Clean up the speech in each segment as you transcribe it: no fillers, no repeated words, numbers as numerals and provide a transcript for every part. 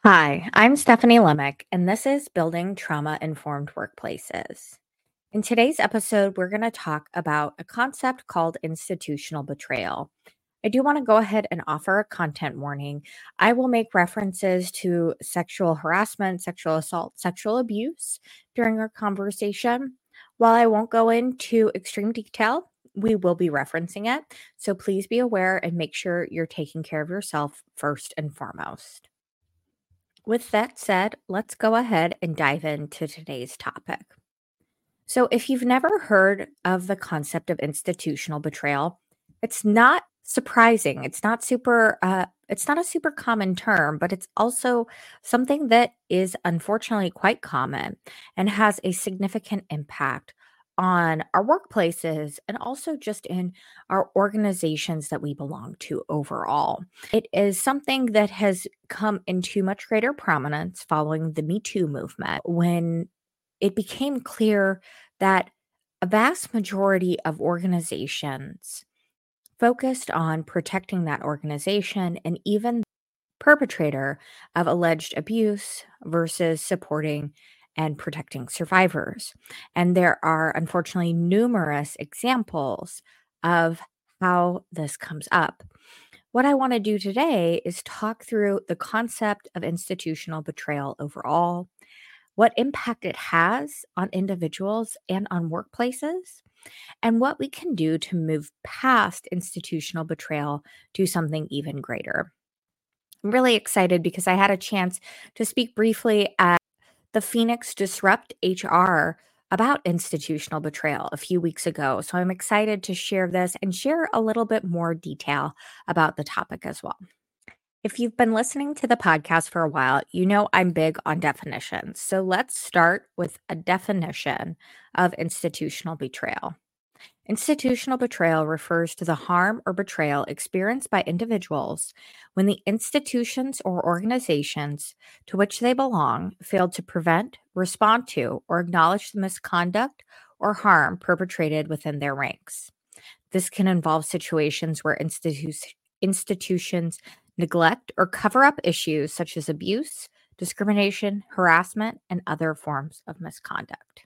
Hi, I'm Stephanie Lemick, and this is Building Trauma Informed Workplaces. In today's episode, we're going to talk about a concept called institutional betrayal. I do want to go ahead and offer a content warning. I will make references to sexual harassment, sexual assault, sexual abuse during our conversation. While I won't go into extreme detail, we will be referencing it. So please be aware and make sure you're taking care of yourself first and foremost. With that said, let's go ahead and dive into today's topic. So, if you've never heard of the concept of institutional betrayal, it's not surprising. It's not a super common term, but it's also something that is unfortunately quite common and has a significant impact on our workplaces and also just in our organizations that we belong to overall. It is something that has come into much greater prominence following the Me Too movement when it became clear that a vast majority of organizations focused on protecting that organization and even the perpetrator of alleged abuse versus supporting and protecting survivors. And there are unfortunately numerous examples of how this comes up. What I want to do today is talk through the concept of institutional betrayal overall, what impact it has on individuals and on workplaces, and what we can do to move past institutional betrayal to something even greater. I'm really excited because I had a chance to speak briefly at the Phoenix Disrupt HR about institutional betrayal a few weeks ago. So I'm excited to share this and share a little bit more detail about the topic as well. If you've been listening to the podcast for a while, you know I'm big on definitions. So let's start with a definition of institutional betrayal. Institutional betrayal refers to the harm or betrayal experienced by individuals when the institutions or organizations to which they belong failed to prevent, respond to, or acknowledge the misconduct or harm perpetrated within their ranks. This can involve situations where institutions neglect or cover up issues such as abuse, discrimination, harassment, and other forms of misconduct.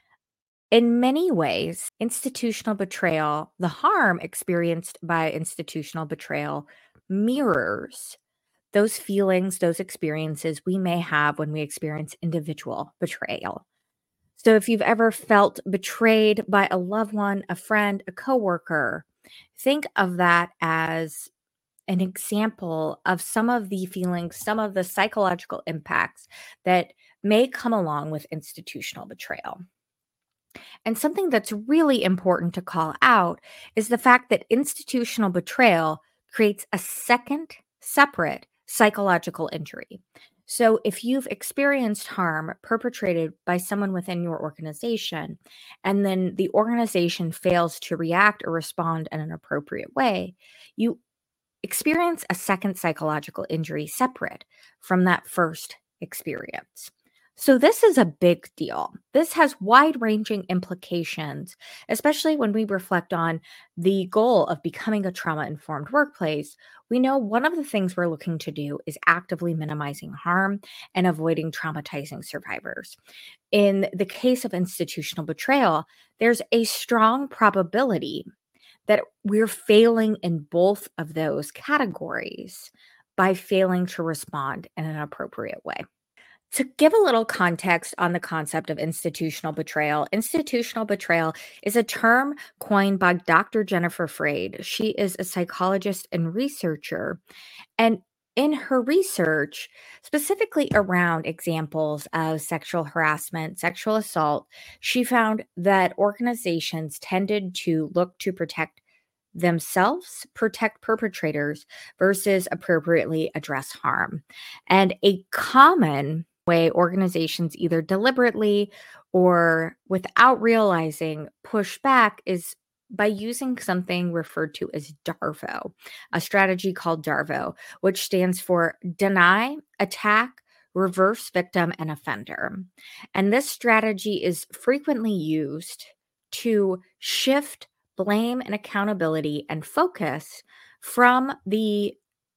In many ways, institutional betrayal, the harm experienced by institutional betrayal, mirrors those feelings, those experiences we may have when we experience individual betrayal. So if you've ever felt betrayed by a loved one, a friend, a coworker, think of that as an example of some of the feelings, some of the psychological impacts that may come along with institutional betrayal. And something that's really important to call out is the fact that institutional betrayal creates a second separate psychological injury. So, if you've experienced harm perpetrated by someone within your organization, and then the organization fails to react or respond in an appropriate way, you experience a second psychological injury separate from that first experience. So, this is a big deal. This has wide ranging implications, especially when we reflect on the goal of becoming a trauma informed workplace. We know one of the things we're looking to do is actively minimizing harm and avoiding traumatizing survivors. In the case of institutional betrayal, there's a strong probability that we're failing in both of those categories by failing to respond in an appropriate way. To give a little context on the concept of institutional betrayal is a term coined by Dr. Jennifer Freyd. She is a psychologist and researcher. And in her research, specifically around examples of sexual harassment, sexual assault, she found that organizations tended to look to protect themselves, protect perpetrators versus appropriately address harm. And a common way organizations either deliberately or without realizing push back is by using something referred to as DARVO, a strategy called DARVO, which stands for deny, attack, reverse victim, and offender. And this strategy is frequently used to shift blame and accountability and focus from the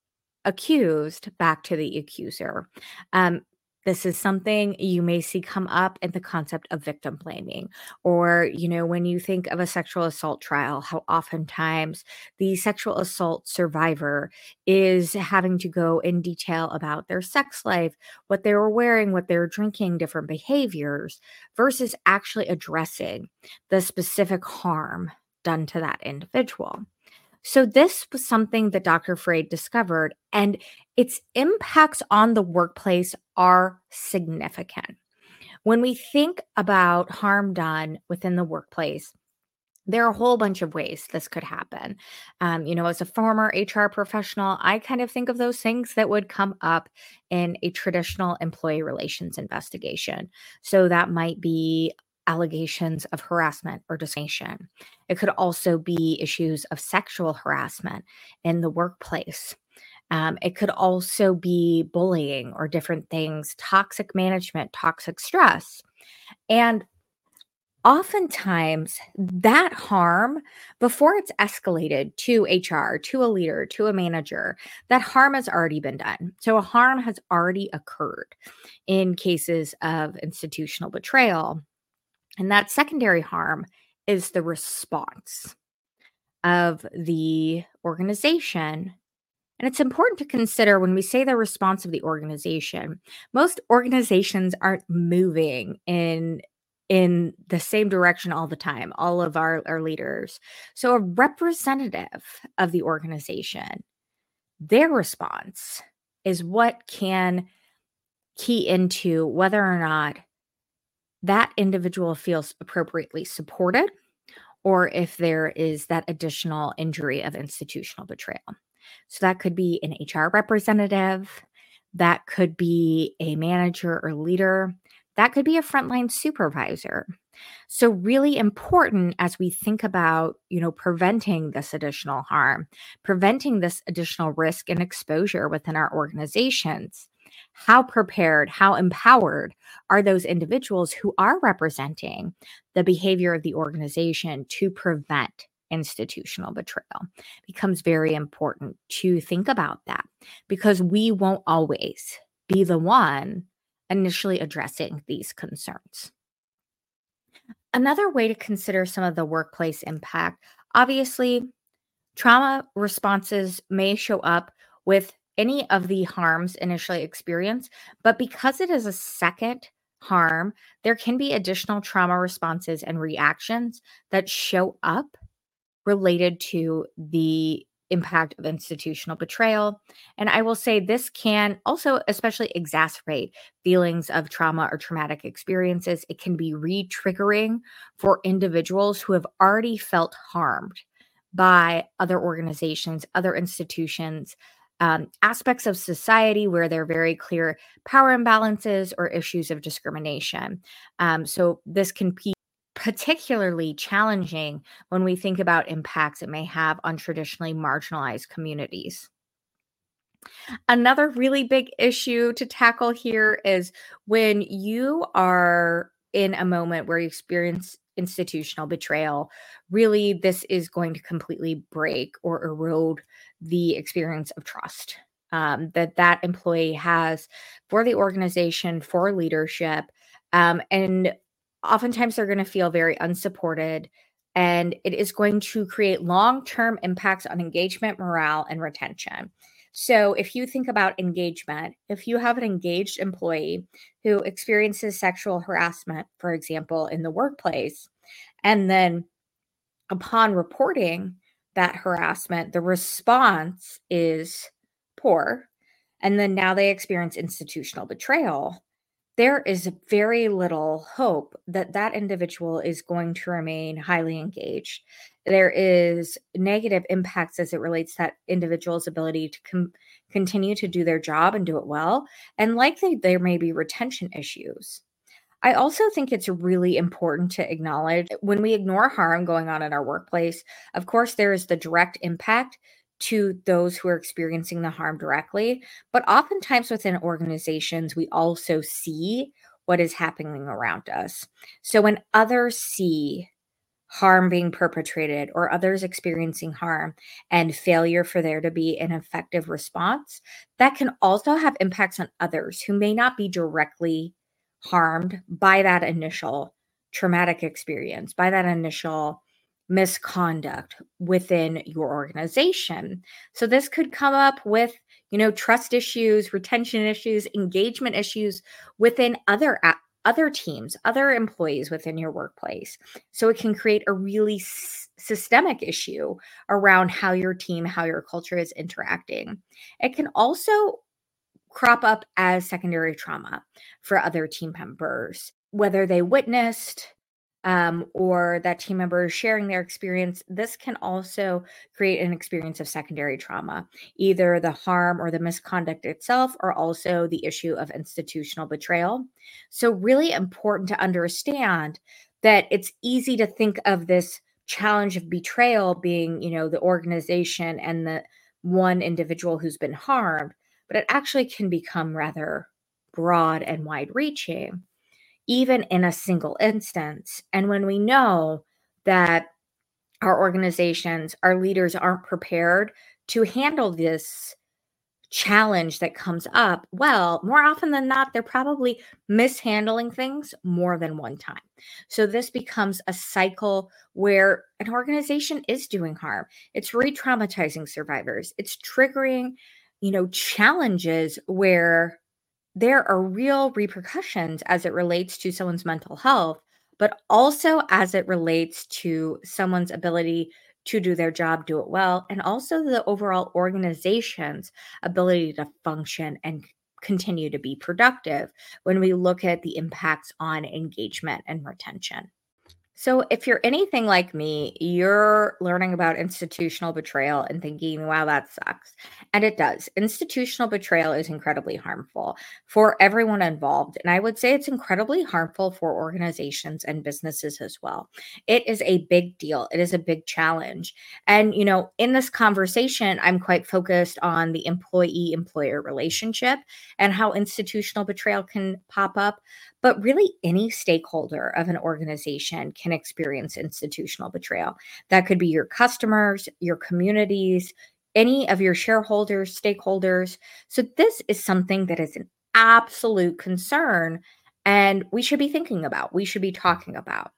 accused back to the accuser. Um, this is something you may see come up in the concept of victim blaming, or, when you think of a sexual assault trial, how oftentimes the sexual assault survivor is having to go in detail about their sex life, what they were wearing, what they were drinking, different behaviors, versus actually addressing the specific harm done to that individual. So this was something that Dr. Freud discovered, and its impacts on the workplace are significant. When we think about harm done within the workplace, there are a whole bunch of ways this could happen. As a former HR professional, I kind of think of those things that would come up in a traditional employee relations investigation. So that might be allegations of harassment or discrimination. It could also be issues of sexual harassment in the workplace. It could also be bullying or different things, toxic management, toxic stress. And oftentimes, that harm, before it's escalated to HR, to a leader, to a manager, that harm has already been done. So a harm has already occurred in cases of institutional betrayal. And that secondary harm is the response of the organization. And it's important to consider when we say the response of the organization, most organizations aren't moving in the same direction all the time, all of our leaders. So a representative of the organization, their response is what can key into whether or not that individual feels appropriately supported or if there is that additional injury of institutional betrayal. So that could be an HR representative, that could be a manager or leader, that could be a frontline supervisor. So really important as we think about, preventing this additional harm, preventing this additional risk and exposure within our organizations. How prepared, how empowered are those individuals who are representing the behavior of the organization to prevent institutional betrayal? Becomes very important to think about that because we won't always be the one initially addressing these concerns. Another way to consider some of the workplace impact, obviously, trauma responses may show up with any of the harms initially experienced, but because it is a second harm, there can be additional trauma responses and reactions that show up related to the impact of institutional betrayal. And I will say this can also especially exacerbate feelings of trauma or traumatic experiences. It can be re triggering for individuals who have already felt harmed by other organizations, other institutions, aspects of society where there are very clear power imbalances or issues of discrimination. So this can be particularly challenging when we think about impacts it may have on traditionally marginalized communities. Another really big issue to tackle here is when you are in a moment where you experience institutional betrayal, really, this is going to completely break or erode the experience of trust that employee has for the organization, for leadership. And oftentimes they're going to feel very unsupported. And it is going to create long term impacts on engagement, morale, and retention. So, if you think about engagement, if you have an engaged employee who experiences sexual harassment, for example, in the workplace, and then upon reporting that harassment, the response is poor, and then now they experience institutional betrayal, there is very little hope that that individual is going to remain highly engaged. There is negative impacts as it relates to that individual's ability to continue to do their job and do it well. And likely there may be retention issues. I also think it's really important to acknowledge when we ignore harm going on in our workplace, of course, there is the direct impact to those who are experiencing the harm directly. But oftentimes within organizations, we also see what is happening around us. So when others see harm being perpetrated or others experiencing harm and failure for there to be an effective response, that can also have impacts on others who may not be directly harmed by that initial traumatic experience, by that initial misconduct within your organization. So this could come up with, trust issues, retention issues, engagement issues within other teams, other employees within your workplace. So it can create a really systemic issue around how your team, how your culture is interacting. It can also crop up as secondary trauma for other team members, whether they witnessed or that team member is sharing their experience. This can also create an experience of secondary trauma, either the harm or the misconduct itself, or also the issue of institutional betrayal. So, really important to understand that it's easy to think of this challenge of betrayal being, the organization and the one individual who's been harmed, but it actually can become rather broad and wide reaching, even in a single instance. And when we know that our organizations, our leaders aren't prepared to handle this challenge that comes up, well, more often than not, they're probably mishandling things more than one time. So this becomes a cycle where an organization is doing harm. It's re-traumatizing survivors. It's triggering, challenges where there are real repercussions as it relates to someone's mental health, but also as it relates to someone's ability to do their job, do it well, and also the overall organization's ability to function and continue to be productive when we look at the impacts on engagement and retention. So, if you're anything like me, you're learning about institutional betrayal and thinking, wow, that sucks. And it does. Institutional betrayal is incredibly harmful for everyone involved. And I would say it's incredibly harmful for organizations and businesses as well. It is a big deal, it is a big challenge. And, in this conversation, I'm quite focused on the employee employer relationship and how institutional betrayal can pop up. But really, any stakeholder of an organization can experience institutional betrayal. That could be your customers, your communities, any of your shareholders, stakeholders. So, this is something that is an absolute concern and we should be thinking about, we should be talking about.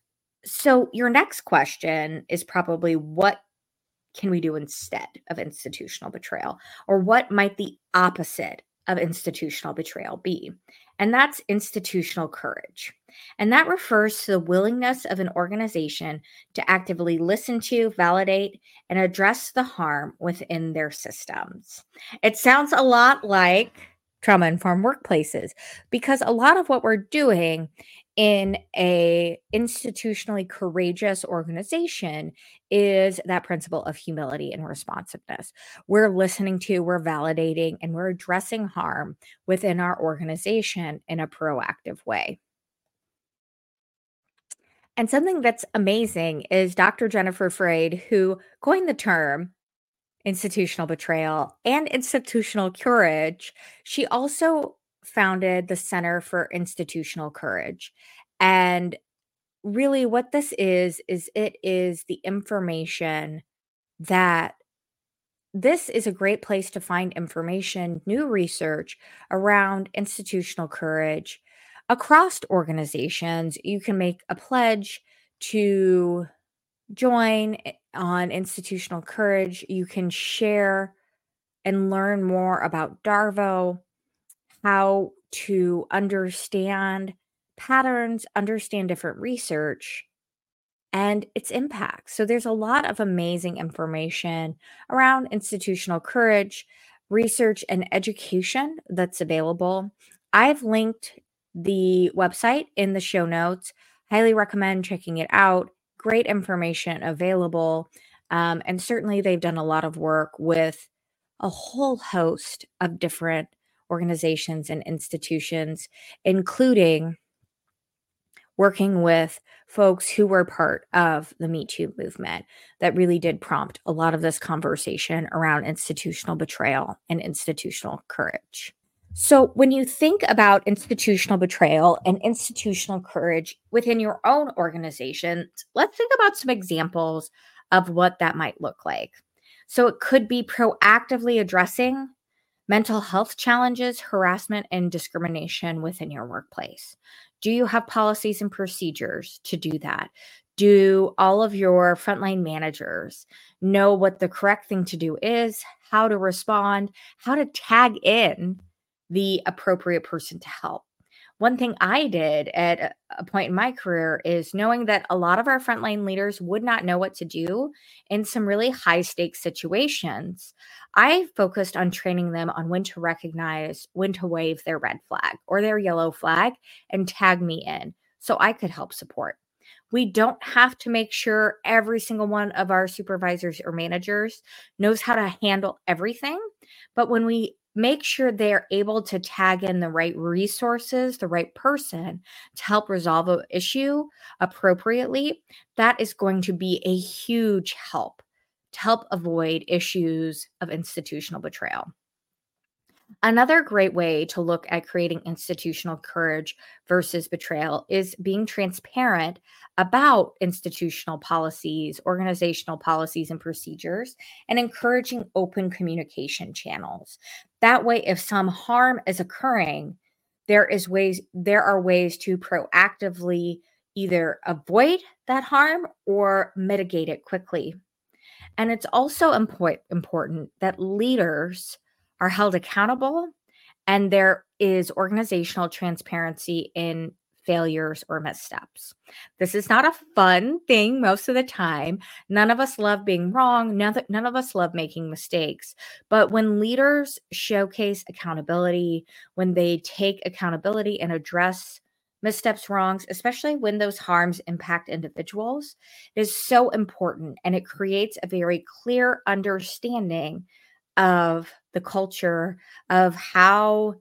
So, your next question is probably what can we do instead of institutional betrayal? Or what might the opposite of institutional betrayal be? And that's institutional courage. And that refers to the willingness of an organization to actively listen to, validate, and address the harm within their systems. It sounds a lot like trauma informed workplaces because a lot of what we're doing in a institutionally courageous organization is that principle of humility and responsiveness. We're listening to, we're validating, and we're addressing harm within our organization in a proactive way. And something that's amazing is Dr. Jennifer Freyd, who coined the term institutional betrayal and institutional courage. She also founded the Center for Institutional Courage. And really, what this is it is the information that this is a great place to find information, new research around institutional courage across organizations. You can make a pledge to join on institutional courage. You can share and learn more about Darvo, how to understand patterns, understand different research and its impact. So there's a lot of amazing information around institutional courage, research, and education that's available. I've linked the website in the show notes. Highly recommend checking it out. Great information available. And certainly, they've done a lot of work with a whole host of different organizations and institutions, including working with folks who were part of the Me Too movement that really did prompt a lot of this conversation around institutional betrayal and institutional courage. So, when you think about institutional betrayal and institutional courage within your own organization, let's think about some examples of what that might look like. So, it could be proactively addressing mental health challenges, harassment, and discrimination within your workplace. Do you have policies and procedures to do that? Do all of your frontline managers know what the correct thing to do is, how to respond, how to tag in the appropriate person to help? One thing I did at a point in my career is knowing that a lot of our frontline leaders would not know what to do in some really high stakes situations. I focused on training them on when to recognize, when to wave their red flag or their yellow flag and tag me in so I could help support. We don't have to make sure every single one of our supervisors or managers knows how to handle everything. But when we make sure they're able to tag in the right resources, the right person to help resolve an issue appropriately, that is going to be a huge help to help avoid issues of institutional betrayal. Another great way to look at creating institutional courage versus betrayal is being transparent about institutional policies, organizational policies, and procedures, and encouraging open communication channels. That way, if some harm is occurring, there are ways to proactively either avoid that harm or mitigate it quickly. And it's also important that leaders are held accountable and there is organizational transparency in failures or missteps. This is not a fun thing most of the time. None of us love being wrong. None of us love making mistakes. But when leaders showcase accountability, when they take accountability and address missteps, wrongs, especially when those harms impact individuals, it is so important and it creates a very clear understanding of the culture of how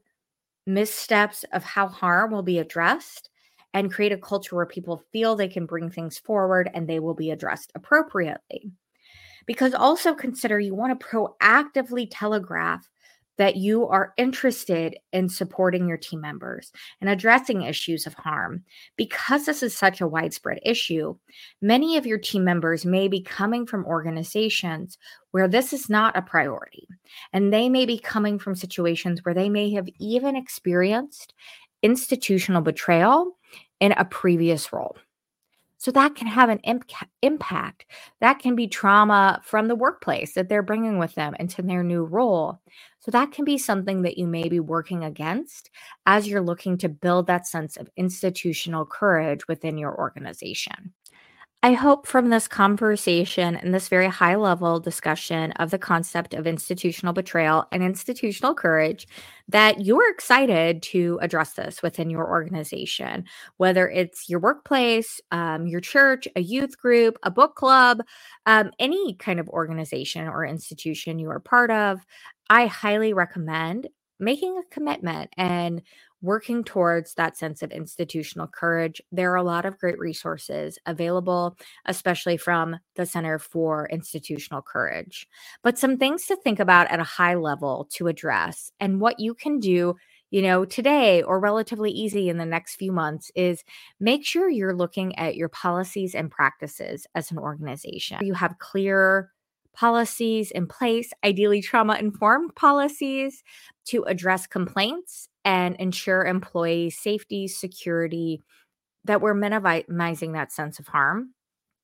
missteps of how harm will be addressed and create a culture where people feel they can bring things forward and they will be addressed appropriately. Because also consider you want to proactively telegraph that you are interested in supporting your team members and addressing issues of harm. Because this is such a widespread issue, many of your team members may be coming from organizations where this is not a priority. And they may be coming from situations where they may have even experienced institutional betrayal in a previous role. So that can have an impact. That can be trauma from the workplace that they're bringing with them into their new role. So that can be something that you may be working against as you're looking to build that sense of institutional courage within your organization. I hope from this conversation and this very high level discussion of the concept of institutional betrayal and institutional courage that you're excited to address this within your organization, whether it's your workplace, your church, a youth group, a book club, any kind of organization or institution you are part of. I highly recommend making a commitment and working towards that sense of institutional courage. There are a lot of great resources available, especially from the Center for Institutional Courage. But some things to think about at a high level to address and what you can do, today or relatively easy in the next few months is make sure you're looking at your policies and practices as an organization. You have clear policies in place, ideally trauma informed policies to address complaints and ensure employee safety, security, that we're minimizing that sense of harm.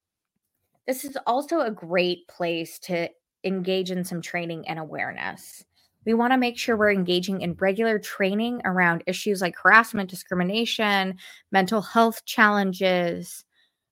This is also a great place to engage in some training and awareness. We want to make sure we're engaging in regular training around issues like harassment, discrimination, mental health challenges,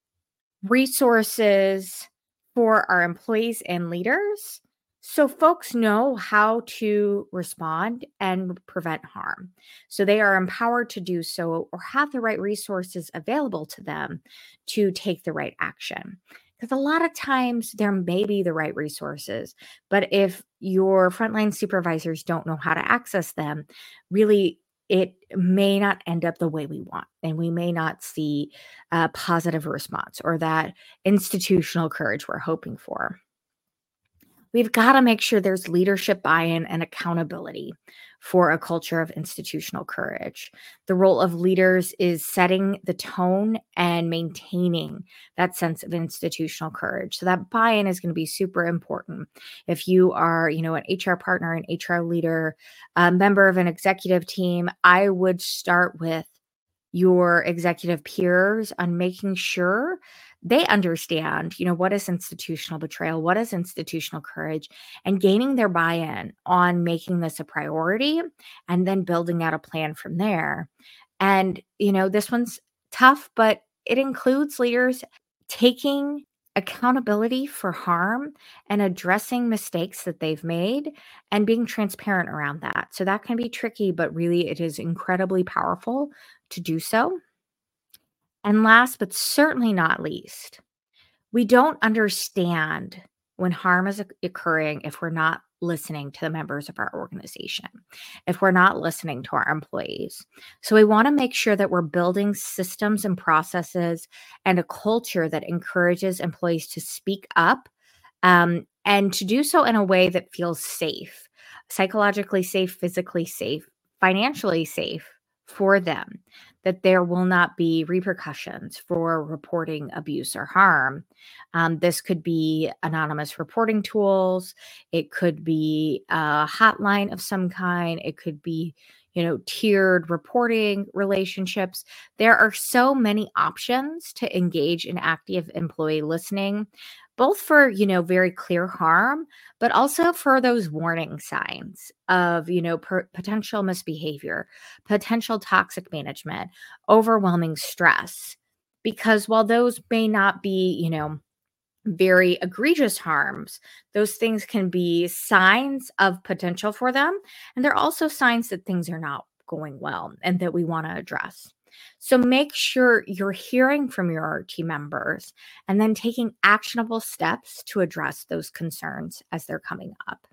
resources for our employees and leaders so folks know how to respond and prevent harm. So they are empowered to do so or have the right resources available to them to take the right action. Because a lot of times there may be the right resources, but if your frontline supervisors don't know how to access them, really it may not end up the way we want. And we may not see a positive response or that institutional courage we're hoping for. We've got to make sure there's leadership buy in and accountability for a culture of institutional courage. The role of leaders is setting the tone and maintaining that sense of institutional courage. So that buy in is going to be super important. If you are, an HR partner, an HR leader, a member of an executive team, I would start with your executive peers on making sure they understand, what is institutional betrayal, what is institutional courage, and gaining their buy-in on making this a priority and then building out a plan from there. And, this one's tough, but it includes leaders taking accountability for harm and addressing mistakes that they've made and being transparent around that. So that can be tricky, but really it is incredibly powerful to do so. And last but certainly not least, we don't understand when harm is occurring if we're not listening to the members of our organization, if we're not listening to our employees. So we want to make sure that we're building systems and processes and a culture that encourages employees to speak up, and to do so in a way that feels safe, psychologically safe, physically safe, financially safe for them, that there will not be repercussions for reporting abuse or harm. This could be anonymous reporting tools, it could be a hotline of some kind, it could be tiered reporting relationships. There are so many options to engage in active employee listening, both for, very clear harm, but also for those warning signs of, potential misbehavior, potential toxic management, overwhelming stress. Because while those may not be, very egregious harms, those things can be signs of potential for them. And they're also signs that things are not going well and that we want to address. So make sure you're hearing from your team members and then taking actionable steps to address those concerns as they're coming up.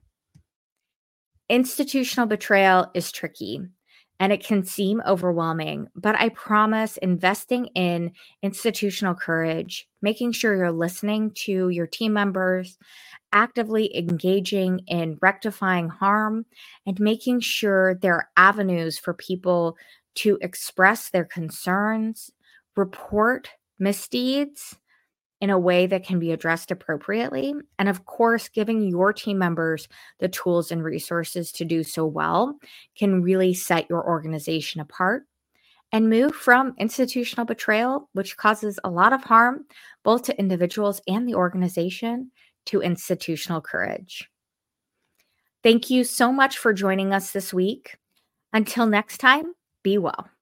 Institutional betrayal is tricky and it can seem overwhelming, but I promise investing in institutional courage, making sure you're listening to your team members, actively engaging in rectifying harm, and making sure there are avenues for people to express their concerns, report misdeeds, in a way that can be addressed appropriately. And of course, giving your team members the tools and resources to do so well can really set your organization apart and move from institutional betrayal, which causes a lot of harm both to individuals and the organization, to institutional courage. Thank you so much for joining us this week. Until next time, be well.